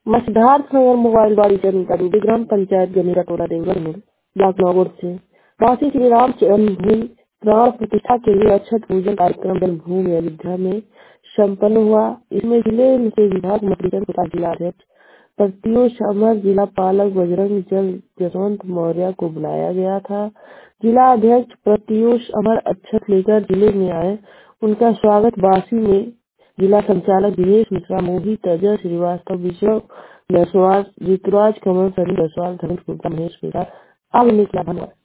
Siddharthnagar mobile बाड़ी जनता ग्राम पंचायत गनेरा टोला देवगढ़ में block Naugarh से काशी श्री राम जन्मभूमि प्राण प्रतिष्ठा के लिए अक्षत पूजन कार्यक्रम जन्मभूमि अयोध्या में संपन्न हुआ। इसमें जिले से विभाग मंत्री जिलाध्यक्ष प्रत्युष अमर, जिला पालक बजरंग जल जसवंत मौर्य को बुलाया गया था। जिला अध्यक्ष प्रत्युष अमर अक्षत लेकर जिले में आए। उनका स्वागत बासी में जिला संचालक दिनेश मिश्रा, मोहित अजय श्रीवास्तव, विजय जायसवाल, ऋतुराज कमल, सनी जायसवाल, धनुष गुप्ता, महेश मिश्रा आगे निकला। धन्यवाद।